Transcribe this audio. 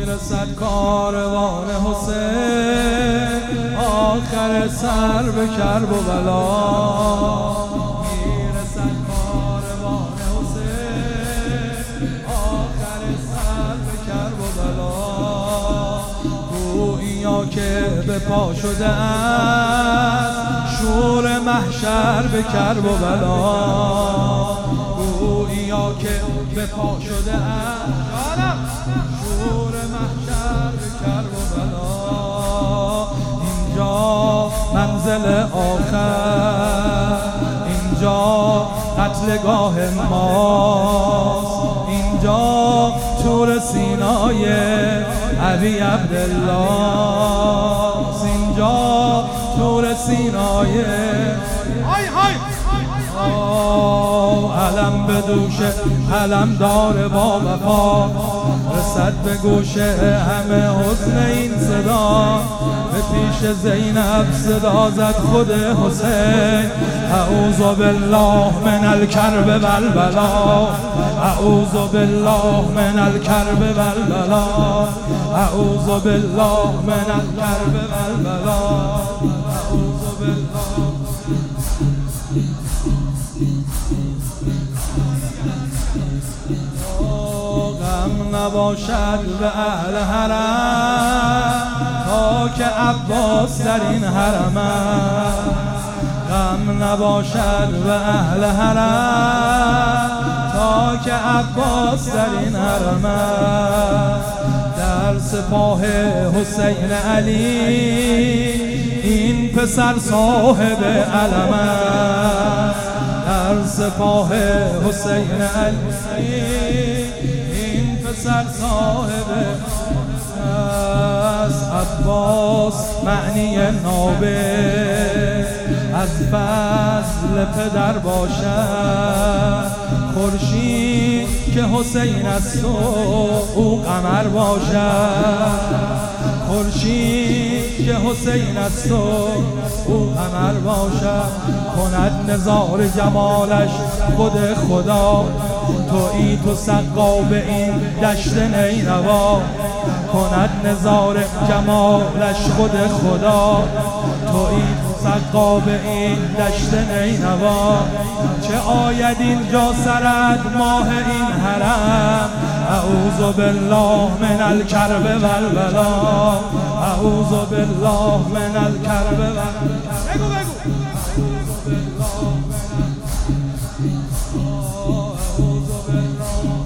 میرسد کاروان حسین آخر سر به کرب و بلا. میرسد کاروان حسین آخر سر به کرب و بلا. گوییا که به پا شده است شور محشر به کرب و بلا. گوییا که به پا شده است شور محشر به کرب و بلا. اینجا منزل آخر، اینجا قتلگاه ماست، اینجا طور سینای ابی عبدالله، اینجا طور سینای علم به دوشه علم داره با وفا. رسد به گوشه همه حسن این صدا. به پیش زینب صدا زد خود حسین اعوذ بالله من الکرب والبلا، اعوذ بالله من الکرب والبلا، اعوذ بالله من الکرب والبلا، اعوذ بالله. غم نباشد به اهل حرم تا که عباس در این حرم است. غم نباشد به اهل حرم تا که عباس در این حرم است. در سپاه حسین علی این پسر صاحب علم است. در سپاه حسین علی این پسر صاحب است. عباس معنی نابه از فضل پدر باشد. خورشید که حسین است و او قمر باشد. خورشید که حسین است و او قمر باشد. کند نظار جمالش خود خدا. تویی تو سقاب این دشت نینوا. کند نظار جمالش خود خدا. تویی تو سقاب این دشت نینوا. چه آید اینجا سرد ماه این حرم. اعوذ بالله من الکرب والبلا، اعوذ بالله من الکرب والبلا. بگو بگو. اعوذ بالله